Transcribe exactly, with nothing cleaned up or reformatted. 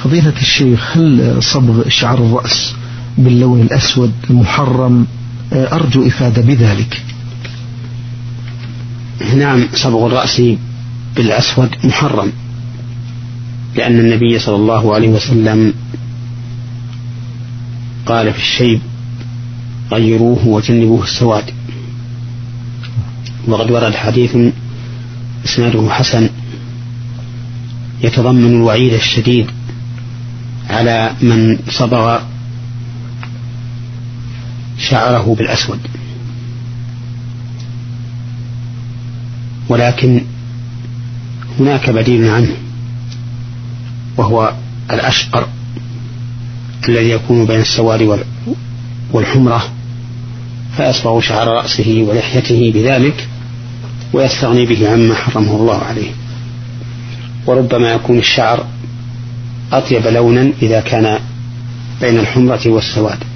فضيلة الشيخ، هل صبغ شعر الرأس باللون الأسود محرم؟ أرجو إفادة بذلك. نعم، صبغ الرأس بالأسود محرم، لأن النبي صلى الله عليه وسلم قال في الشيب: غيروه وجنبوه السواد. وقد ورد حديث إسناده حسن يتضمن الوعيد الشديد على من صبغ شعره بالأسود، ولكن هناك بديل عنه، وهو الأشقر الذي يكون بين السواد والحمرة، فيصبغ شعر رأسه ولحيته بذلك ويستغني به عما حرمه الله عليه. وربما يكون الشعر أطيب لونا إذا كان بين الحمرة والسواد.